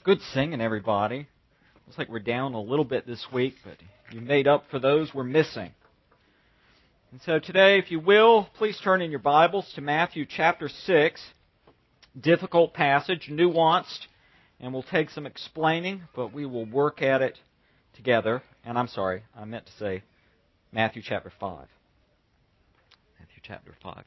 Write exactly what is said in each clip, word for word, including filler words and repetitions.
Good singing, everybody. Looks like we're down a little bit this week, but you made up for those we're missing. And so today, if you will, please turn in your Bibles to Matthew chapter six. Difficult passage, nuanced, and we'll take some explaining, but we will work at it together. And I'm sorry, I meant to say Matthew chapter five. Matthew chapter five.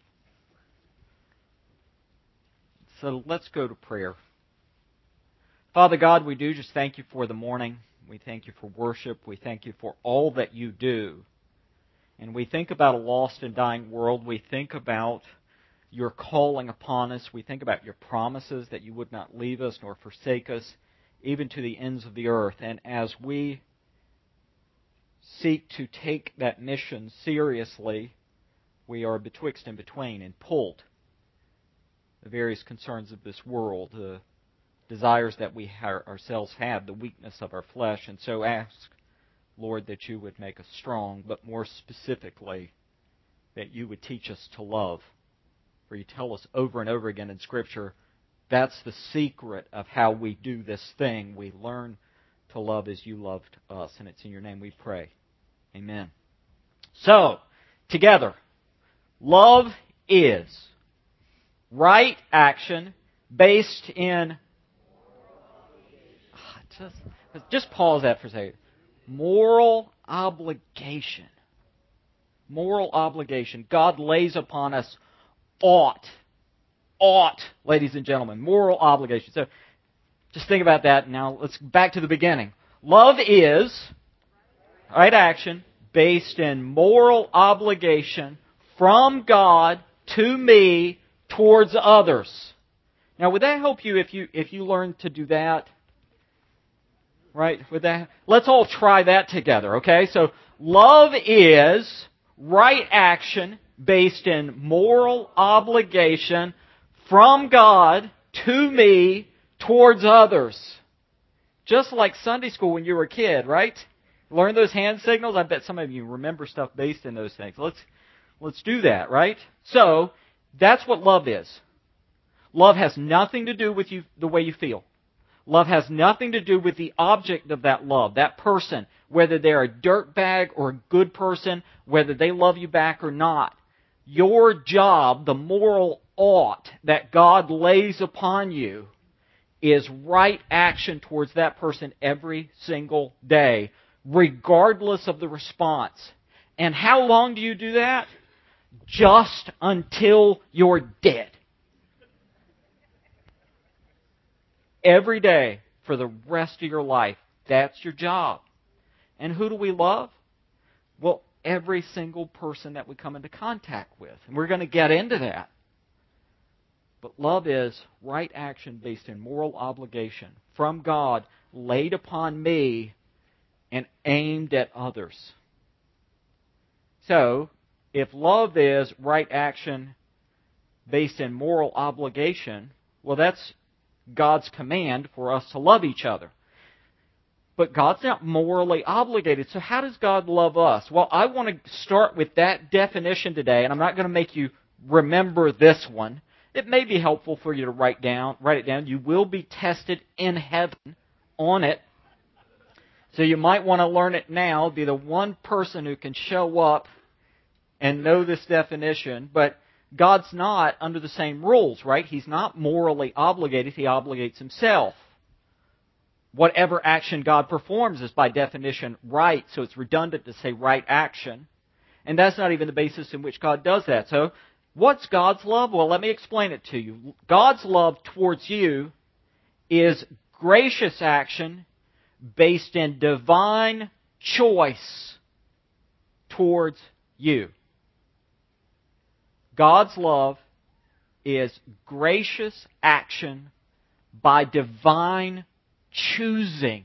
So let's go to prayer. Father God, we do just thank you for the morning. We thank you for worship. We thank you for all that you do. And we think about a lost and dying world. We think about your calling upon us. We think about your promises that you would not leave us nor forsake us, even to the ends of the earth. And as we seek to take that mission seriously, we are betwixt and between and pulled. The various concerns of this world, the desires that we ourselves have, the weakness of our flesh. And so ask, Lord, that you would make us strong, but more specifically, that you would teach us to love. For you tell us over and over again in Scripture, that's the secret of how we do this thing. We learn to love as you loved us. And it's in your name we pray. Amen. So, together, love is right action based in... Just, just pause that for a second. Moral obligation. Moral obligation. God lays upon us ought. Ought, ladies and gentlemen. Moral obligation. So, just think about that. Now, let's back to the beginning. Love is right action based in moral obligation from God to me towards others. Now, would that help you if you if you learn to do that? Right? With that, let's all try that together, okay? So, love is right action based in moral obligation from God to me towards others. Just like Sunday school when you were a kid, right? Learn those hand signals. I bet some of you remember stuff based in those things. Let's let's do that, right? So, that's what love is. Love has nothing to do with you the way you feel. Love has nothing to do with the object of that love, that person, whether they're a dirtbag or a good person, whether they love you back or not. Your job, the moral ought that God lays upon you, is right action towards that person every single day, regardless of the response. And how long do you do that? Just until you're dead. Every day for the rest of your life. That's your job. And who do we love? Well, every single person that we come into contact with. And we're going to get into that. But love is right action based in moral obligation from God laid upon me and aimed at others. So, if love is right action based in moral obligation, well, that's God's command for us to love each other. But God's not morally obligated. So how does God love us? Well, I want to start with that definition today, and I'm not going to make you remember this one. It may be helpful for you to write down, write it down. You will be tested in heaven on it. So you might want to learn it now. Be the one person who can show up and know this definition, but God's not under the same rules, right? He's not morally obligated. He obligates himself. Whatever action God performs is by definition right, so it's redundant to say right action. And that's not even the basis in which God does that. So, what's God's love? Well, let me explain it to you. God's love towards you is gracious action based in divine choice towards you. God's love is gracious action by divine choosing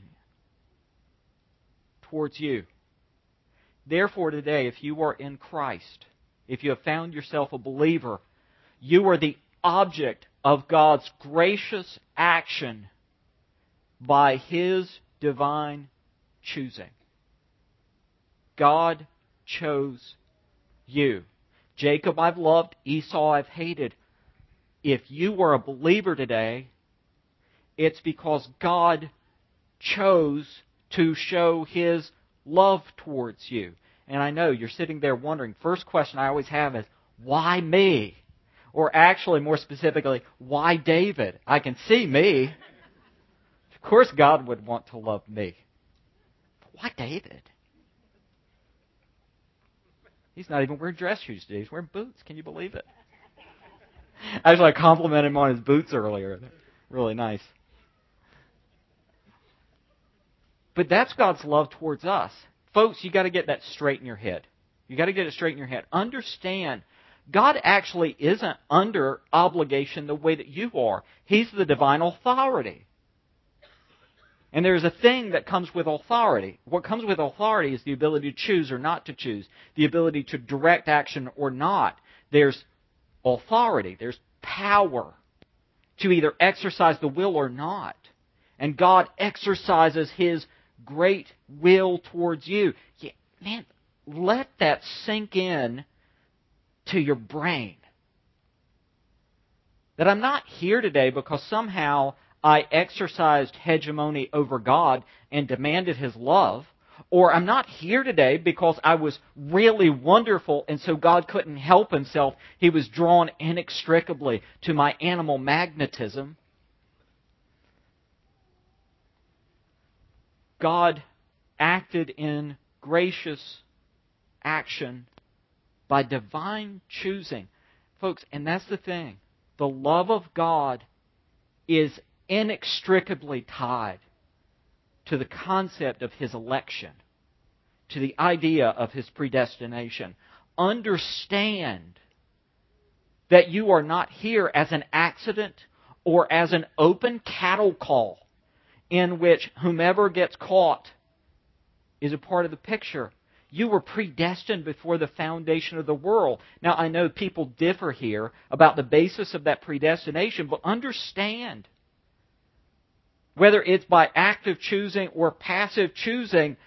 towards you. Therefore, today, if you are in Christ, if you have found yourself a believer, you are the object of God's gracious action by His divine choosing. God chose you. Jacob I've loved, Esau I've hated. If you are a believer today, It's because God chose to show His love towards you. And I know you're sitting there wondering, first question I always have is, why me? Or actually, more specifically, why David? I can see me. Of course God would want to love me. But why David? He's not even wearing dress shoes today. He's wearing boots. Can you believe it? Actually, I complimented him on his boots earlier. They're really nice. But that's God's love towards us. Folks, you got to get that straight in your head. You got to get it straight in your head. Understand, God actually isn't under obligation the way that you are. He's the divine authority. And there's a thing that comes with authority. What comes with authority is the ability to choose or not to choose, the ability to direct action or not. There's authority, there's power to either exercise the will or not. And God exercises His great will towards you. Yeah, man, let that sink in to your brain. That I'm not here today because somehow I exercised hegemony over God and demanded His love. Or I'm not here today because I was really wonderful and so God couldn't help Himself. He was drawn inextricably to my animal magnetism. God acted in gracious action by divine choosing. Folks, and that's the thing. The love of God is inextricably tied to the concept of His election, to the idea of His predestination. Understand that you are not here as an accident or as an open cattle call in which whomever gets caught is a part of the picture. You were predestined before the foundation of the world. Now, I know people differ here about the basis of that predestination, but understand, whether it's by active choosing or passive choosing,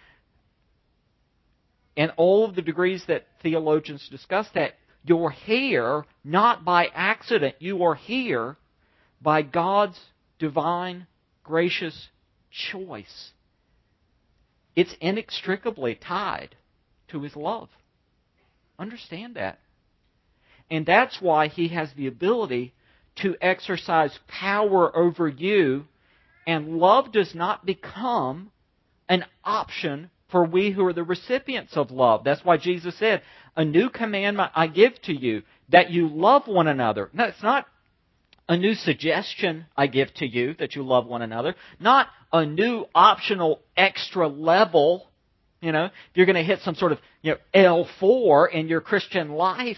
and all of the degrees that theologians discuss that, you're here not by accident. You are here by God's divine, gracious choice. It's inextricably tied to His love. Understand that. And that's why He has the ability to exercise power over you. And love does not become an option for we who are the recipients of love. That's why Jesus said, a new commandment I give to you, that you love one another. No, it's not a new suggestion I give to you, that you love one another. Not a new optional extra level. You know, if you're going to hit some sort of, you know, L four in your Christian life,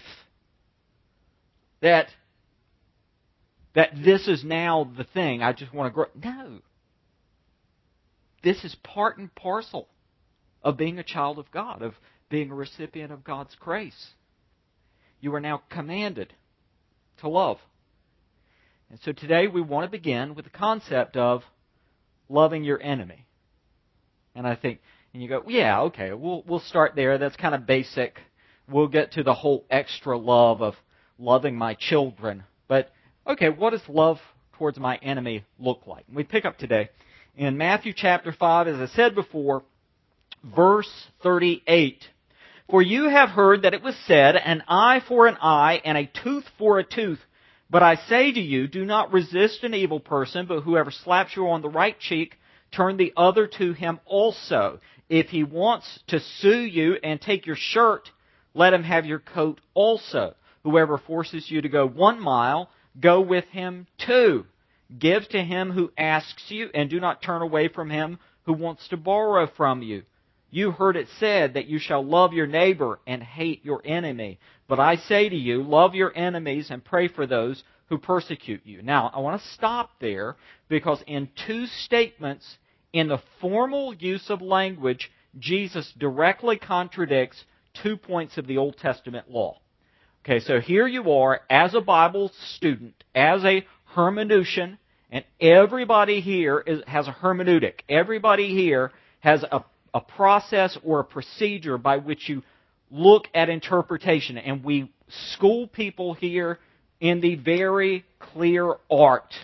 that that this is now the thing. I just want to grow. No. This is part and parcel of being a child of God, of being a recipient of God's grace. You are now commanded to love. And so today we want to begin with the concept of loving your enemy. And I think, and you go, yeah, okay, we'll we'll start there. That's kind of basic. We'll get to the whole extra love of loving my children. But, okay, what does love towards my enemy look like? And we pick up today in Matthew chapter five, as I said before, verse thirty-eight. For you have heard that it was said, an eye for an eye and a tooth for a tooth. But I say to you, do not resist an evil person, but whoever slaps you on the right cheek, turn the other to him also. If he wants to sue you and take your shirt, let him have your coat also. Whoever forces you to go one mile, go with him two. Give to him who asks you, and do not turn away from him who wants to borrow from you. You heard it said that you shall love your neighbor and hate your enemy. But I say to you, love your enemies and pray for those who persecute you. Now, I want to stop there because in two statements, in the formal use of language, Jesus directly contradicts two points of the Old Testament law. Okay, so here you are as a Bible student, as a hermeneutian, and everybody here is, has a hermeneutic. Everybody here has a, a process or a procedure by which you look at interpretation. And we school people here in the very clear art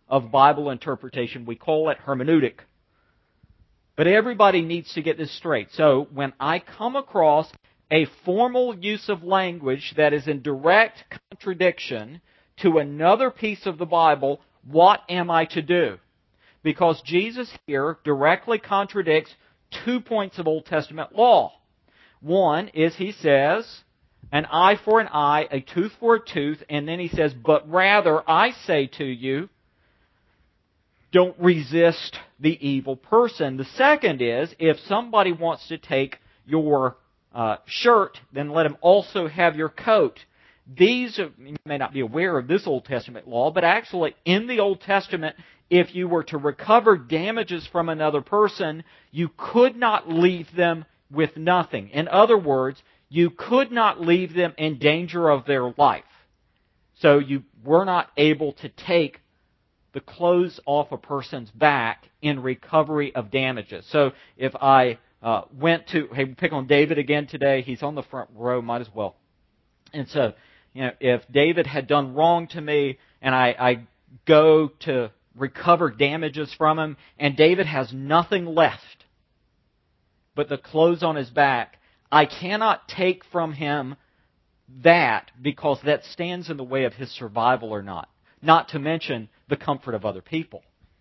of Bible interpretation. We call it hermeneutic. But everybody needs to get this straight. So when I come across a formal use of language that is in direct contradiction to another piece of the Bible, what am I to do? Because Jesus here directly contradicts two points of Old Testament law. One is he says, an eye for an eye, a tooth for a tooth, and then he says, but rather I say to you, don't resist the evil person. The second is, if somebody wants to take your uh, shirt, then let him also have your coat. These, are, you may not be aware of this Old Testament law, but actually in the Old Testament, if you were to recover damages from another person, you could not leave them with nothing. In other words, you could not leave them in danger of their life. So you were not able to take the clothes off a person's back in recovery of damages. So if I uh, went to, hey, pick on David again today, he's on the front row, might as well. And so, you know, if David had done wrong to me and I, I go to recover damages from him and David has nothing left but the clothes on his back, I cannot take from him that because that stands in the way of his survival or not. Not to mention the comfort of other people.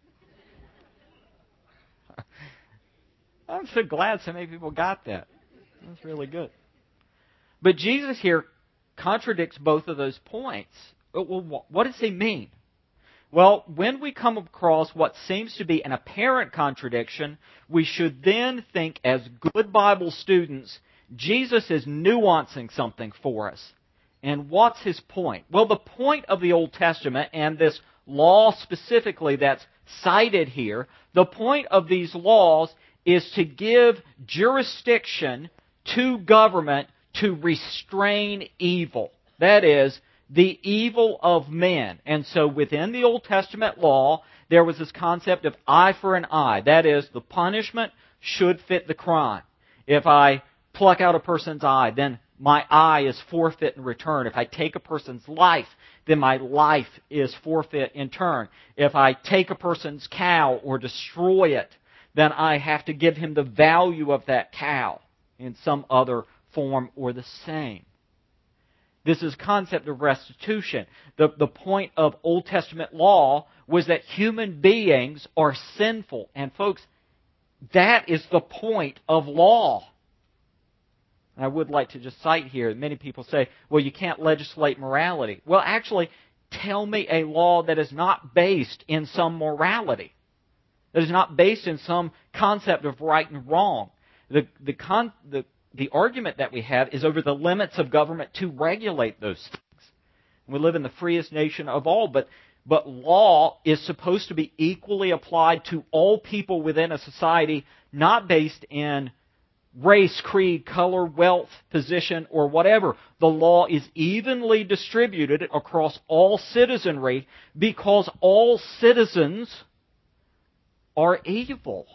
I'm so glad so many people got that. That's really good. But Jesus here contradicts both of those points. Well, what does he mean? Well, when we come across what seems to be an apparent contradiction, we should then think as good Bible students, Jesus is nuancing something for us. And what's his point? Well, the point of the Old Testament, and this law specifically that's cited here, the point of these laws is to give jurisdiction to government to restrain evil. That is, the evil of men. And so within the Old Testament law, there was this concept of eye for an eye. That is, the punishment should fit the crime. If I pluck out a person's eye, then my eye is forfeit in return. If I take a person's life, then my life is forfeit in turn. If I take a person's cow or destroy it, then I have to give him the value of that cow in some other form or the same. This is concept of restitution. The, the point of Old Testament law was that human beings are sinful. And folks, that is the point of law. And I would like to just cite here, many people say, well, you can't legislate morality. Well, actually, tell me a law that is not based in some morality, that is not based in some concept of right and wrong. The, the, con, the, the argument that we have is over the limits of government to regulate those things. We live in the freest nation of all, but, but law is supposed to be equally applied to all people within a society, not based in race, creed, color, wealth, position, or whatever. The law is evenly distributed across all citizenry because all citizens are evil.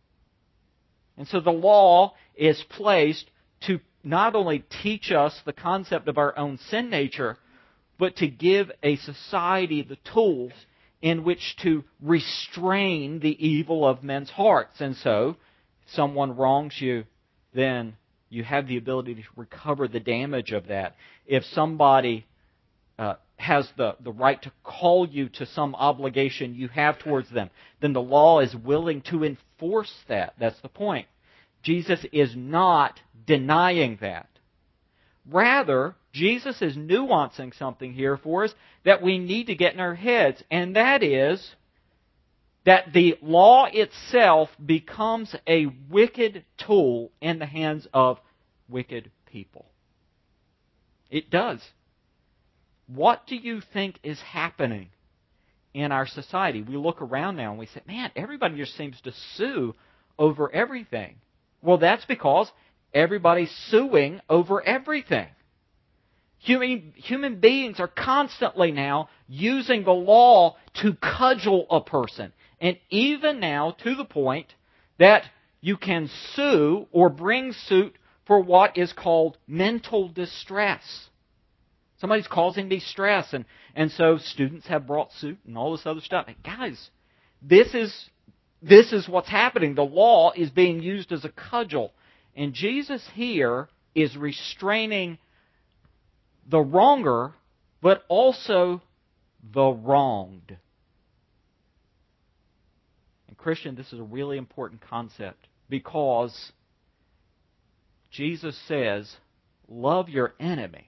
And so the law is placed to not only teach us the concept of our own sin nature, but to give a society the tools in which to restrain the evil of men's hearts. And so, if someone wrongs you, then you have the ability to recover the damage of that. If somebody uh, has the, the right to call you to some obligation you have towards them, then the law is willing to enforce that. That's the point. Jesus is not denying that. Rather, Jesus is nuancing something here for us that we need to get in our heads, and that is that the law itself becomes a wicked tool in the hands of wicked people. It does. What do you think is happening in our society? We look around now and we say, man, everybody just seems to sue over everything. Well, that's because everybody's suing over everything. Human, human beings are constantly now using the law to cudgel a person. And even now to the point that you can sue or bring suit for what is called mental distress. Somebody's causing me stress. And, and so students have brought suit and all this other stuff. And guys, this is, this is what's happening. The law is being used as a cudgel. And Jesus here is restraining the wronger, but also the wronged. And Christian, this is a really important concept because Jesus says, love your enemy.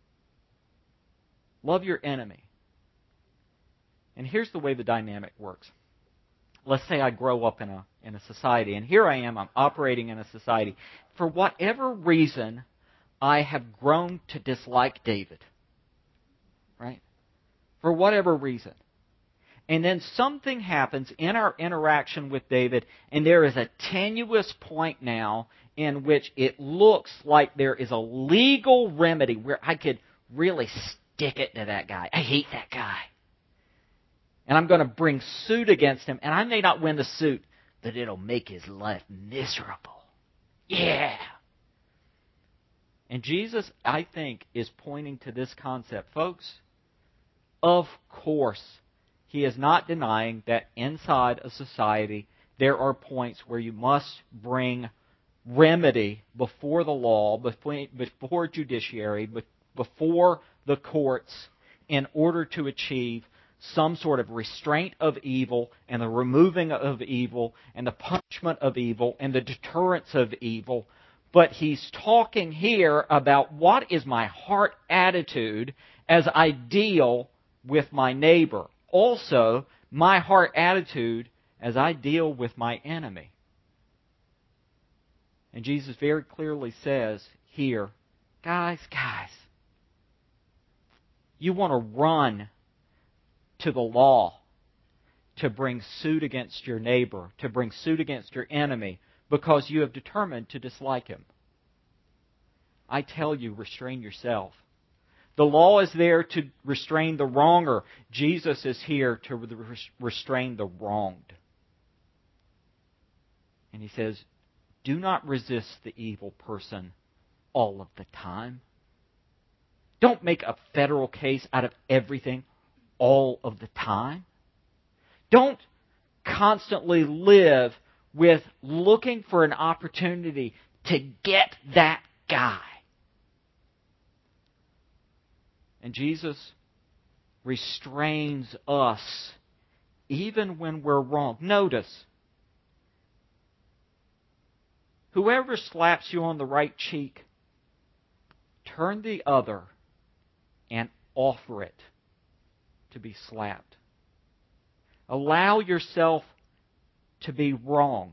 Love your enemy. And here's the way the dynamic works. Let's say I grow up in a in a society, and here I am, I'm operating in a society. For whatever reason, I have grown to dislike David. Right? For whatever reason. And then something happens in our interaction with David, and there is a tenuous point now in which it looks like there is a legal remedy where I could really stick it to that guy. I hate that guy. And I'm going to bring suit against him, and I may not win the suit, but it'll make his life miserable. Yeah! And Jesus, I think, is pointing to this concept. Folks, of course, He is not denying that inside a society there are points where you must bring remedy before the law, before judiciary, before the courts in order to achieve some sort of restraint of evil and the removing of evil and the punishment of evil and the deterrence of evil. But He's talking here about what is my heart attitude as I deal with my neighbor. Also, my heart attitude as I deal with my enemy. And Jesus very clearly says here, guys, guys, you want to run to the law to bring suit against your neighbor, to bring suit against your enemy, because you have determined to dislike him. I tell you, restrain yourself. The law is there to restrain the wronger. Jesus is here to restrain the wronged. And He says, do not resist the evil person all of the time. Don't make a federal case out of everything all of the time. Don't constantly live with looking for an opportunity to get that guy. And Jesus restrains us even when we're wrong. Notice, whoever slaps you on the right cheek, turn the other and offer it to be slapped. Allow yourself to be wronged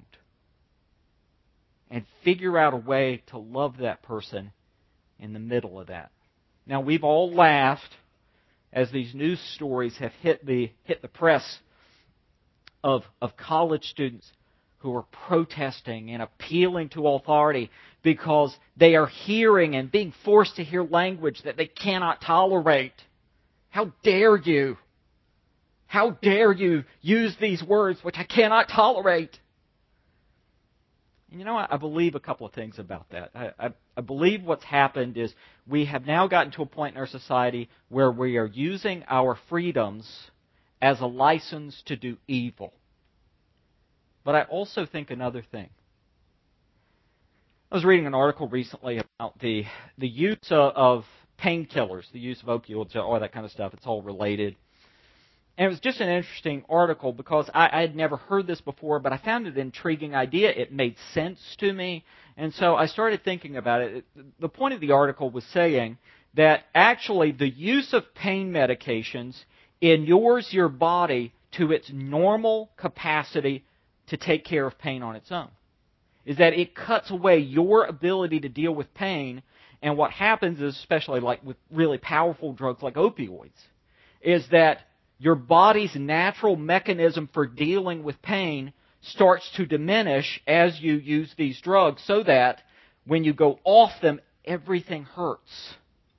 and figure out a way to love that person in the middle of that. Now, we've all laughed as these news stories have hit the hit the press of, of college students who are protesting and appealing to authority because they are hearing and being forced to hear language that they cannot tolerate. How dare you? How dare you use these words which I cannot tolerate? And you know what? I believe a couple of things about that. I, I, I believe what's happened is we have now gotten to a point in our society where we are using our freedoms as a license to do evil. But I also think another thing. I was reading an article recently about the, the use of, of painkillers, the use of opioids, all that kind of stuff. It's all related. And it was just an interesting article because I, I had never heard this before, but I found it an intriguing idea. It made sense to me. And so I started thinking about it. The point of the article was saying that actually the use of pain medications inures your body to its normal capacity to take care of pain on its own. Is that it cuts away your ability to deal with pain, and what happens is, especially like with really powerful drugs like opioids, is that your body's natural mechanism for dealing with pain starts to diminish as you use these drugs, so that when you go off them, everything hurts.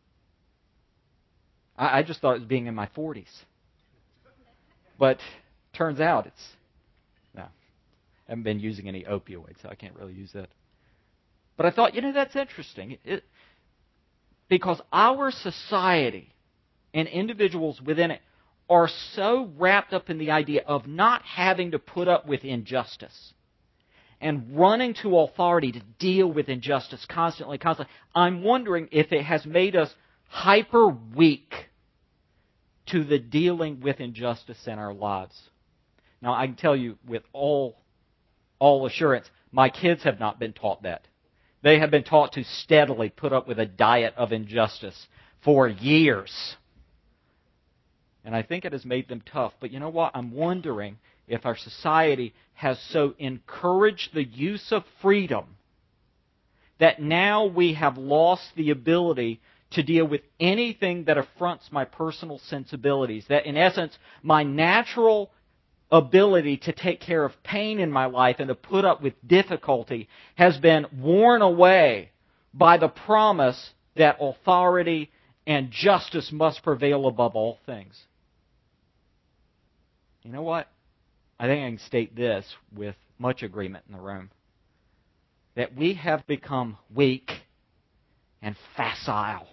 I, I just thought it was being in my forties. But turns out it's... No, I haven't been using any opioids, so I can't really use that. But I thought, you know, that's interesting. It, Because our society and individuals within it are so wrapped up in the idea of not having to put up with injustice and running to authority to deal with injustice constantly, constantly. I'm wondering if it has made us hyper weak to the dealing with injustice in our lives. Now, I can tell you with all, all assurance, my kids have not been taught that. They have been taught to steadily put up with a diet of injustice for years. And I think it has made them tough. But you know what? I'm wondering if our society has so encouraged the use of freedom that now we have lost the ability to deal with anything that affronts my personal sensibilities. That in essence, my natural ability to take care of pain in my life and to put up with difficulty has been worn away by the promise that authority and justice must prevail above all things. You know what? I think I can state this with much agreement in the room. That we have become weak and facile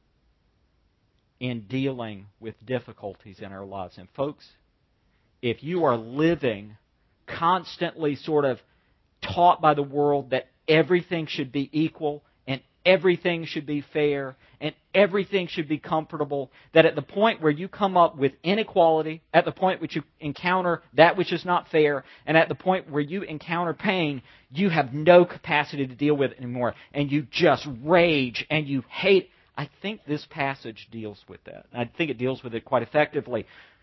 in dealing with difficulties in our lives. And folks, if you are living constantly sort of taught by the world that everything should be equal and everything should be fair and everything should be comfortable, that at the point where you come up with inequality, at the point which you encounter that which is not fair, and at the point where you encounter pain, you have no capacity to deal with it anymore, and you just rage and you hate. I think this passage deals with that. I think it deals with it quite effectively.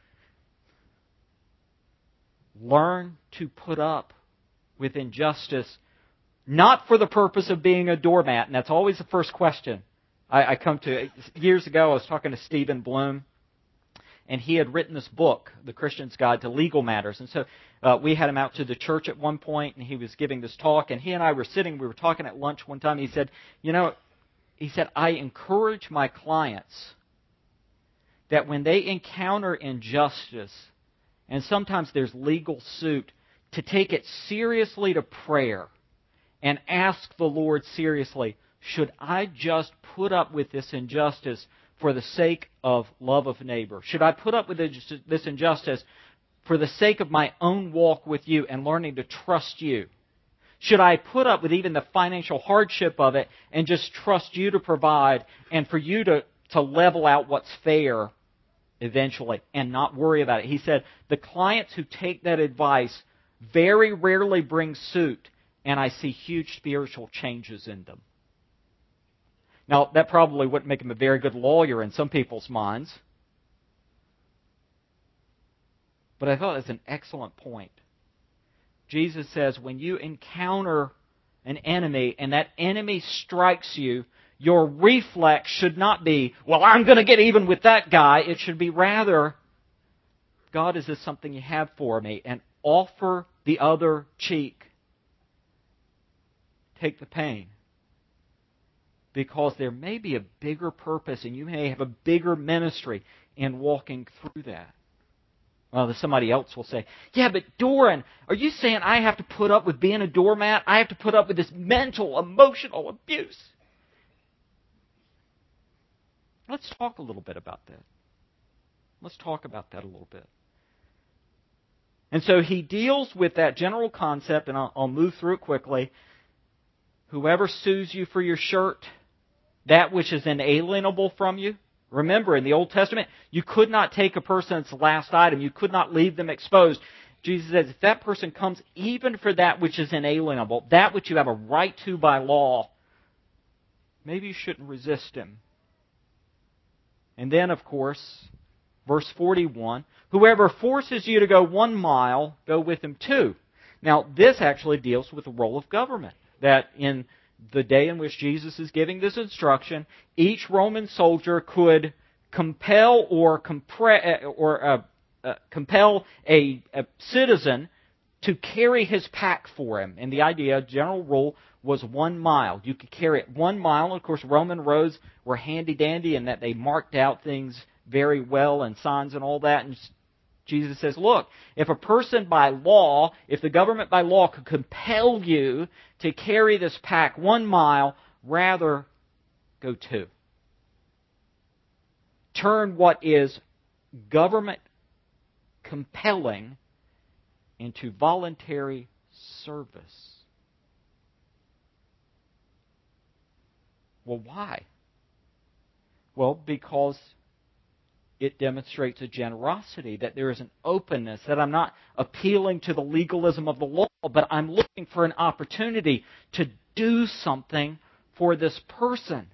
Learn to put up with injustice, not for the purpose of being a doormat, and that's always the first question I, I come to. Years ago, I was talking to Stephen Bloom, and he had written this book, The Christian's Guide to Legal Matters. And so uh, we had him out to the church at one point, and he was giving this talk, and he and I were sitting, we were talking at lunch one time, and he said, you know, he said, I encourage my clients that when they encounter injustice, and sometimes there's legal suit, to take it seriously to prayer and ask the Lord seriously, should I just put up with this injustice for the sake of love of neighbor? Should I put up with this injustice for the sake of my own walk with you and learning to trust you? Should I put up with even the financial hardship of it and just trust you to provide and for you to, to level out what's fair eventually and not worry about it? He said, the clients who take that advice very rarely bring suit, and I see huge spiritual changes in them. Now, that probably wouldn't make him a very good lawyer in some people's minds, but I thought that's an excellent point. Jesus says, when you encounter an enemy and that enemy strikes you, your reflex should not be, well, I'm going to get even with that guy. It should be rather, God, is this something you have for me? And offer the other cheek. Take the pain. Because there may be a bigger purpose and you may have a bigger ministry in walking through that. Well, somebody else will say, yeah, but Doran, are you saying I have to put up with being a doormat? I have to put up with this mental, emotional abuse? Let's talk a little bit about that. Let's talk about that a little bit. And so he deals with that general concept, and I'll, I'll move through it quickly. Whoever sues you for your shirt, that which is inalienable from you. Remember, in the Old Testament, you could not take a person's last item. You could not leave them exposed. Jesus says, if that person comes even for that which is inalienable, that which you have a right to by law, maybe you shouldn't resist him. And then, of course, verse forty-one, whoever forces you to go one mile, go with him two. Now, this actually deals with the role of government. That in the day in which Jesus is giving this instruction, each Roman soldier could compel or, compre- or uh, uh, compel a, a citizen to carry his pack for him. And the idea, general rule, was one mile. You could carry it one mile. Of course, Roman roads were handy-dandy in that they marked out things very well and signs and all that. And Jesus says, look, if a person by law, if the government by law could compel you to carry this pack one mile, rather go two. turn what is government compelling into voluntary service. Well, why? Well, because it demonstrates a generosity, that there is an openness, that I'm not appealing to the legalism of the law, but I'm looking for an opportunity to do something for this person.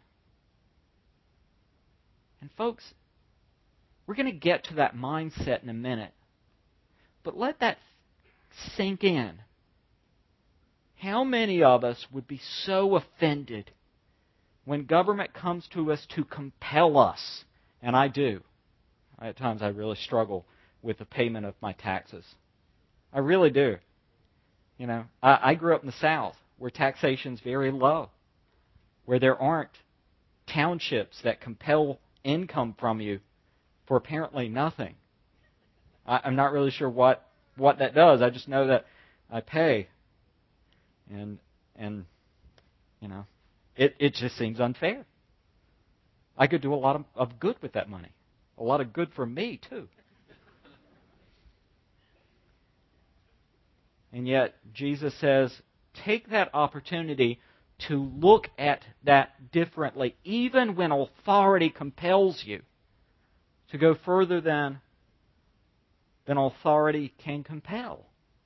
And folks, we're going to get to that mindset in a minute. But let that sink in. How many of us would be so offended when government comes to us to compel us? And I do. At times I really struggle with the payment of my taxes. I really do. You know, I, I grew up in the South where taxation's very low, where there aren't townships that compel income from you for apparently nothing. I, I'm not really sure what, what that does. I just know that I pay. And, and you know, it, it just seems unfair. I could do a lot of, of good with that money. A lot of good for me, too. And yet, Jesus says, take that opportunity to look at that differently, even when authority compels you to go further than, than authority can compel.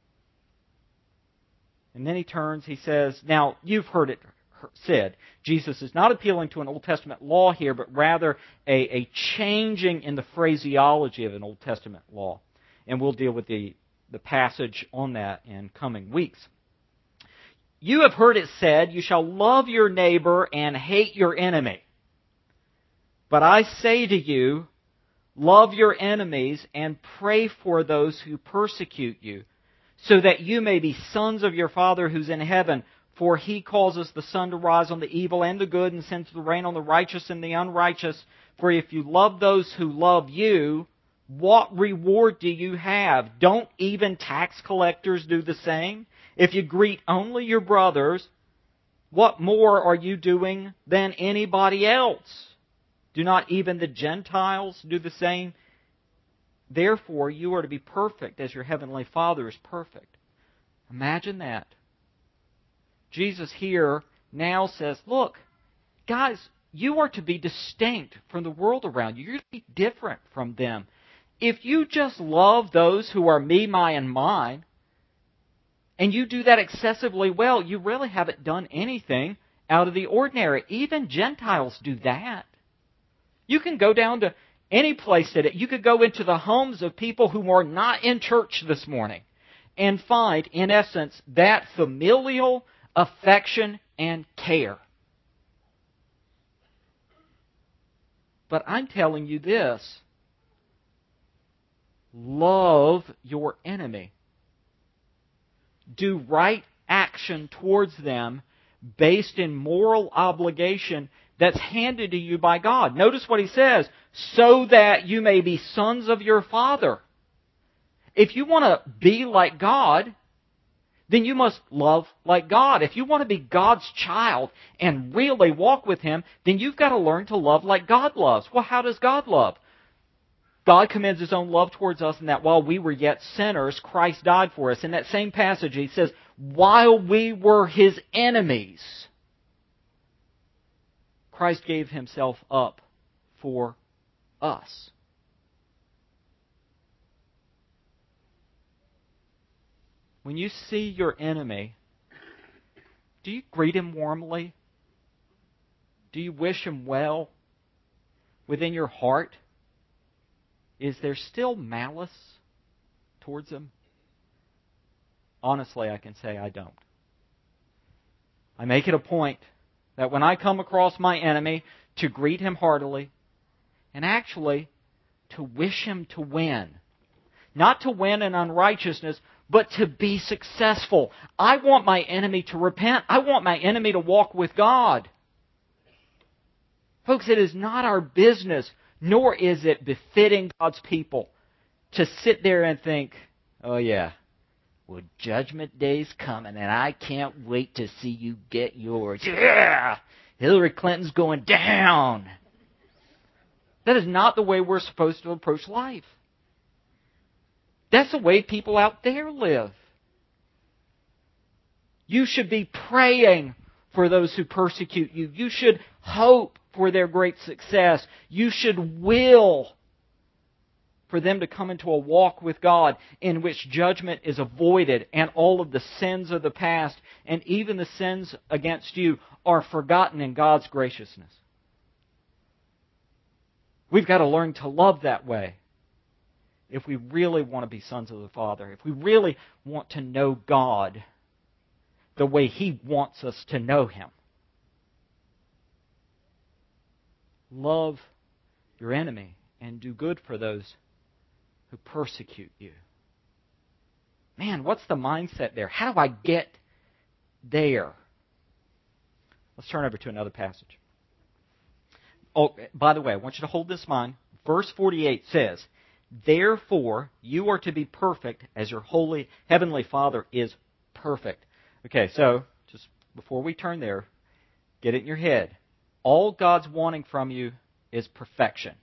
And then he turns, he says, now, you've heard it said. Jesus is not appealing to an Old Testament law here, but rather a, a changing in the phraseology of an Old Testament law. And we'll deal with the, the passage on that in coming weeks. You have heard it said, you shall love your neighbor and hate your enemy. But I say to you, love your enemies and pray for those who persecute you, so that you may be sons of your Father who's in heaven. For He causes the sun to rise on the evil and the good, and sends the rain on the righteous and the unrighteous. For if you love those who love you, what reward do you have? Don't even tax collectors do the same? If you greet only your brothers, what more are you doing than anybody else? Do not even the Gentiles do the same? Therefore, you are to be perfect as your heavenly Father is perfect. Imagine that. Jesus here now says, look, guys, you are to be distinct from the world around you. You're to be different from them. If you just love those who are me, my, and mine, and you do that excessively well, you really haven't done anything out of the ordinary. Even Gentiles do that. You can go down to any place that you could go into the homes of people who are not in church this morning and find, in essence, that familial affection and care. But I'm telling you this. Love your enemy. Do right action towards them based in moral obligation that's handed to you by God. Notice what he says, so that you may be sons of your Father. If you want to be like God, then you must love like God. If you want to be God's child and really walk with Him, then you've got to learn to love like God loves. Well, how does God love? God commends His own love towards us in that while we were yet sinners, Christ died for us. In that same passage, He says, while we were His enemies, Christ gave Himself up for us. When you see your enemy, do you greet him warmly? Do you wish him well? Within your heart, is there still malice towards him? Honestly, I can say I don't. I make it a point that when I come across my enemy, to greet him heartily, and actually to wish him to win. Not to win in unrighteousness, but to be successful. I want my enemy to repent. I want my enemy to walk with God. Folks, it is not our business, nor is it befitting God's people to sit there and think, oh yeah, well, Judgment Day's coming, and I can't wait to see you get yours. Yeah! Hillary Clinton's going down. That is not the way we're supposed to approach life. That's the way people out there live. You should be praying for those who persecute you. You should hope for their great success. You should will for them to come into a walk with God in which judgment is avoided and all of the sins of the past and even the sins against you are forgotten in God's graciousness. We've got to learn to love that way if we really want to be sons of the Father, if we really want to know God the way He wants us to know Him. Love your enemy and do good for those who persecute you. Man, what's the mindset there? How do I get there? Let's turn over to another passage. Oh, by the way, I want you to hold this in mind. Verse forty-eight says, "Therefore you are to be perfect as your holy heavenly Father is perfect." Okay, so just before we turn there, get it in your head. All God's wanting from you is perfection.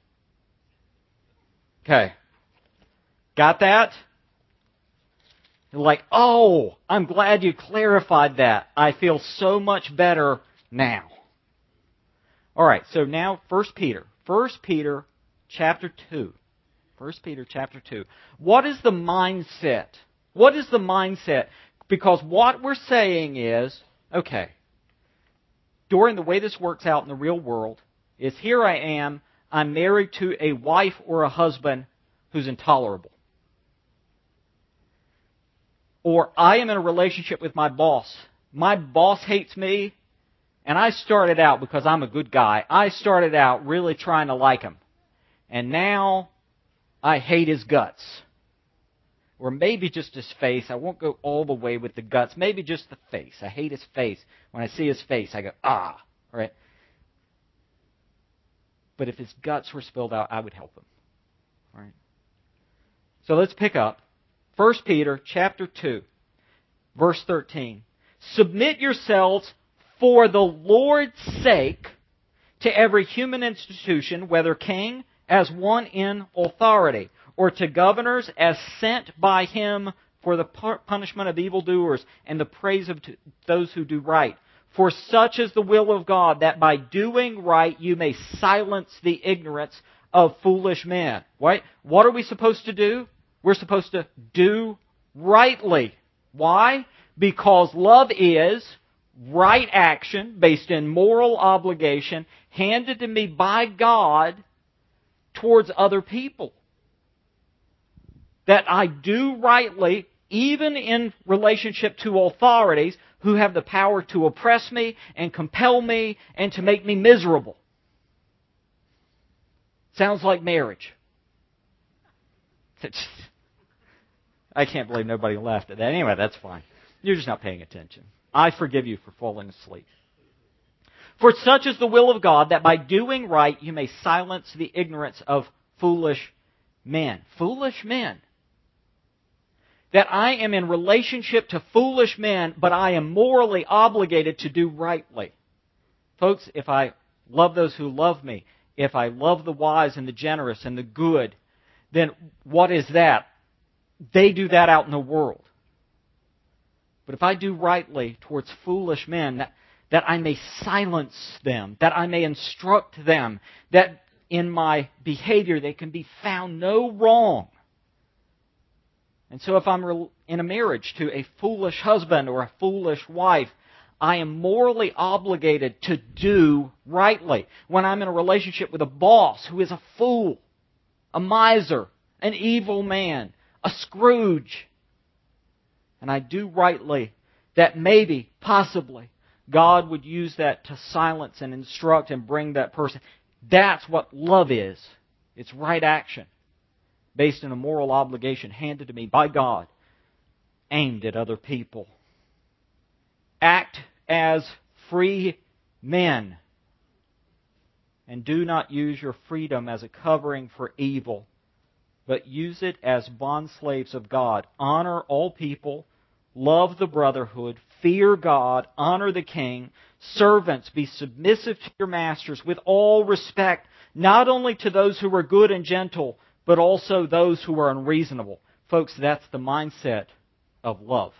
Okay. Got that? You're like, oh, I'm glad you clarified that. I feel so much better now. All right, so now First Peter. First Peter chapter two. First Peter chapter two. What is the mindset? What is the mindset? Because what we're saying is, okay, Dorian, the way this works out in the real world is here I am, I'm married to a wife or a husband who's intolerable. Or I am in a relationship with my boss. My boss hates me, and I started out because I'm a good guy. I started out really trying to like him. And now I hate his guts. Or maybe just his face. I won't go all the way with the guts. Maybe just the face. I hate his face. When I see his face, I go, ah. All right? But if his guts were spilled out, I would help him. All right? So let's pick up. First Peter chapter two, verse thirteen. "Submit yourselves for the Lord's sake to every human institution, whether king, as one in authority, or to governors as sent by Him for the punishment of evildoers and the praise of those who do right. For such is the will of God, that by doing right you may silence the ignorance of foolish men." Right? What are we supposed to do? We're supposed to do rightly. Why? Because love is right action based in moral obligation handed to me by God towards other people. That I do rightly, even in relationship to authorities who have the power to oppress me and compel me and to make me miserable. Sounds like marriage. I can't believe nobody laughed at that. Anyway, that's fine. You're just not paying attention. I forgive you for falling asleep. "For such is the will of God, that by doing right you may silence the ignorance of foolish men." Foolish men. That I am in relationship to foolish men, but I am morally obligated to do rightly. Folks, if I love those who love me, if I love the wise and the generous and the good, then what is that? They do that out in the world. But if I do rightly towards foolish men, that, that I may silence them, that I may instruct them, that in my behavior they can be found no wrong. And so if I'm in a marriage to a foolish husband or a foolish wife, I am morally obligated to do rightly. When I'm in a relationship with a boss who is a fool, a miser, an evil man, a Scrooge, and I do rightly, that maybe, possibly, God would use that to silence and instruct and bring that person. That's what love is. It's right action, based on a moral obligation handed to me by God, aimed at other people. Act as free men, and do not use your freedom as a covering for evil, but use it as bondslaves of God. Honor all people, love the brotherhood, fear God, honor the king. Servants, be submissive to your masters with all respect, not only to those who are good and gentle, but also those who are unreasonable. Folks, that's the mindset of love.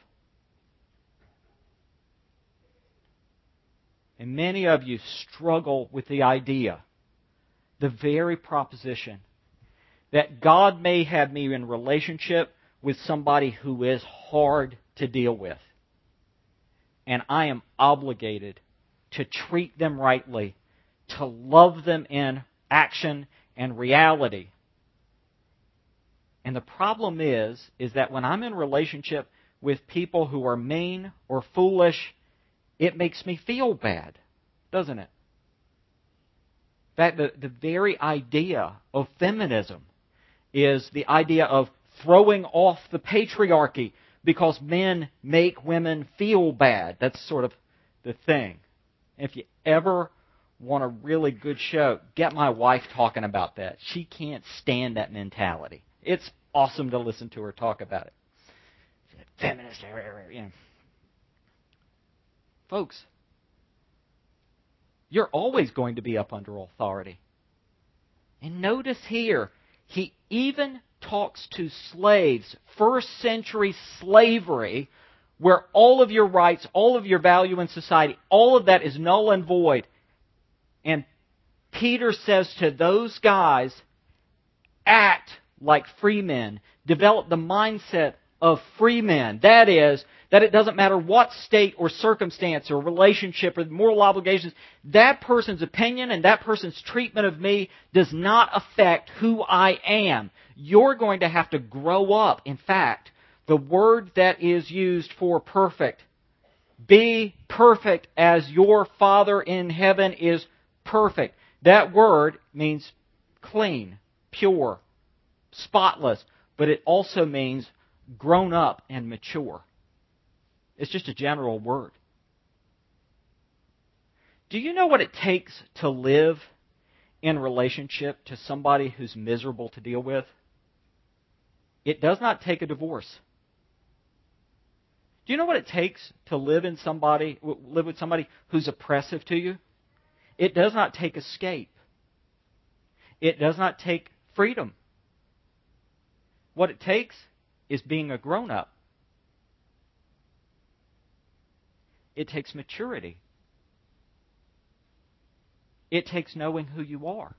And many of you struggle with the idea, the very proposition, that God may have me in relationship with somebody who is hard to deal with. And I am obligated to treat them rightly, to love them in action and reality. And the problem is, is that when I'm in relationship with people who are mean or foolish, it makes me feel bad, doesn't it? In fact, the, the very idea of feminism is the idea of throwing off the patriarchy because men make women feel bad. That's sort of the thing. If you ever want a really good show, get my wife talking about that. She can't stand that mentality. It's awesome to listen to her talk about it. Feminist, you know. Folks, you're always going to be up under authority. And notice here, he even talks to slaves, first century slavery, where all of your rights, all of your value in society, all of that is null and void. And Peter says to those guys, act like free men. Develop the mindset of free men. That is, that it doesn't matter what state or circumstance or relationship or moral obligations, that person's opinion and that person's treatment of me does not affect who I am. You're going to have to grow up. In fact, the word that is used for perfect, be perfect as your Father in heaven is perfect. That word means clean, pure, spotless, but it also means grown up and mature. It's just a general word. Do you know what it takes to live in relationship to somebody who's miserable to deal with? It does not take a divorce. Do you know what it takes to live in somebody, live with somebody who's oppressive to you? It does not take escape. It does not take freedom. What it takes is being a grown-up. It takes maturity. It takes knowing who you are.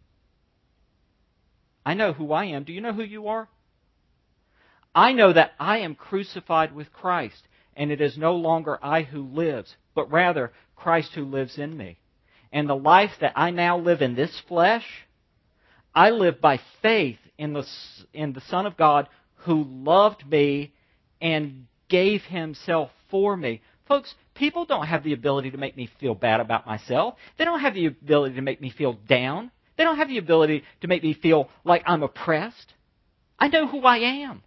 I know who I am. Do you know who you are? I know that I am crucified with Christ, and it is no longer I who lives, but rather Christ who lives in me. And the life that I now live in this flesh, I live by faith in the, in the Son of God who loved me and gave Himself for me. Folks, people don't have the ability to make me feel bad about myself. They don't have the ability to make me feel down. They don't have the ability to make me feel like I'm oppressed. I know who I am.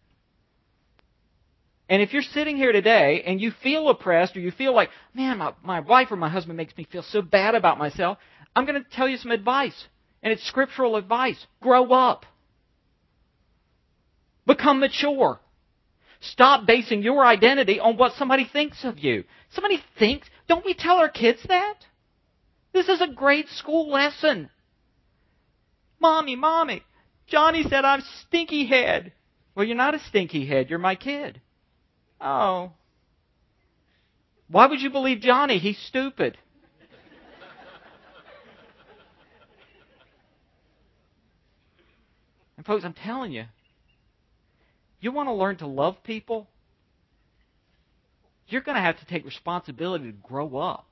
And if you're sitting here today and you feel oppressed or you feel like, man, my, my wife or my husband makes me feel so bad about myself, I'm going to tell you some advice. And it's scriptural advice. Grow up. Become mature. Stop basing your identity on what somebody thinks of you. Somebody thinks, don't we tell our kids that? This is a grade school lesson. Mommy, Mommy, Johnny said I'm stinky head. Well, you're not a stinky head. You're my kid. Oh. Why would you believe Johnny? He's stupid. And folks, I'm telling you, you want to learn to love people? You're going to have to take responsibility to grow up.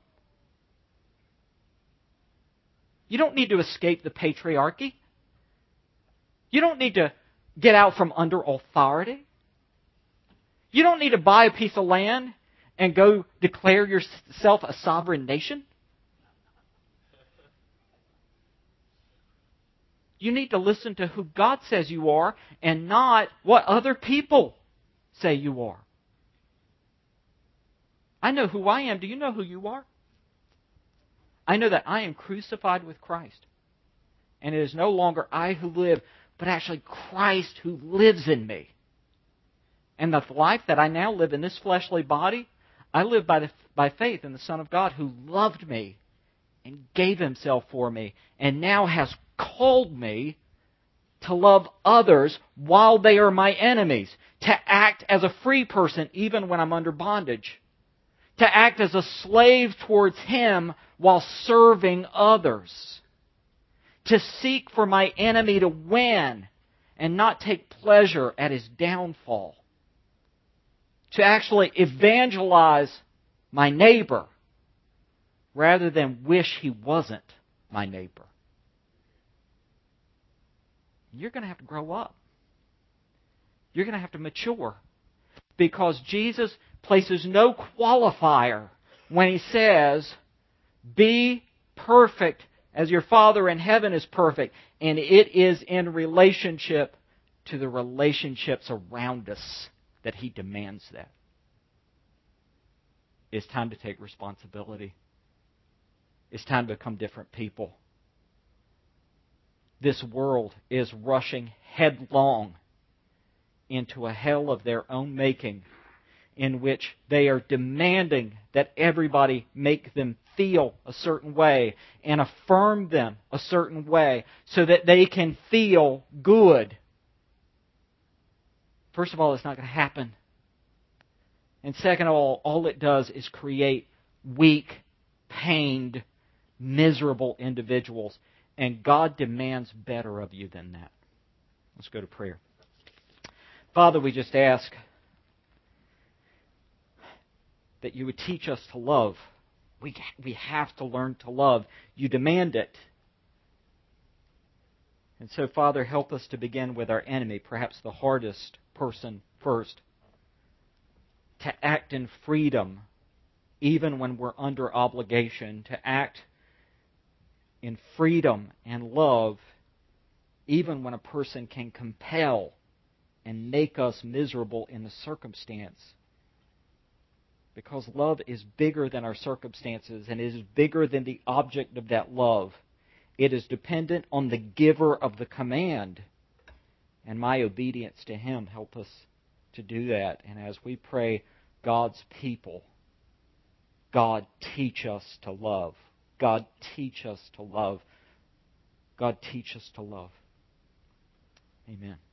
You don't need to escape the patriarchy. You don't need to get out from under authority. You don't need to buy a piece of land and go declare yourself a sovereign nation. You need to listen to who God says you are and not what other people say you are. I know who I am. Do you know who you are? I know that I am crucified with Christ. And it is no longer I who live, but actually Christ who lives in me. And the life that I now live in this fleshly body, I live by, the, by faith in the Son of God who loved me and gave Himself for me, and now has called me to love others while they are my enemies, to act as a free person even when I'm under bondage, to act as a slave towards Him while serving others, to seek for my enemy to win and not take pleasure at his downfall, to actually evangelize my neighbor rather than wish he wasn't my neighbor. You're going to have to grow up. You're going to have to mature, because Jesus places no qualifier when He says, be perfect as your Father in heaven is perfect. And it is in relationship to the relationships around us that He demands that. It's time to take responsibility. It's time to become different people. This world is rushing headlong into a hell of their own making, in which they are demanding that everybody make them feel a certain way and affirm them a certain way so that they can feel good. First of all, it's not going to happen. And second of all, all it does is create weak, pained, miserable individuals. And God demands better of you than that. Let's go to prayer. Father, we just ask that You would teach us to love. We, we have to learn to love. You demand it. And so, Father, help us to begin with our enemy, perhaps the hardest person first, to act in freedom even when we're under obligation, to act in freedom and love even when a person can compel and make us miserable in the circumstance. Because love is bigger than our circumstances, and it is bigger than the object of that love. It is dependent on the giver of the command. And my obedience to Him, help us to do that. And as we pray, God's people, God, teach us to love. God, teach us to love. God, teach us to love. Amen.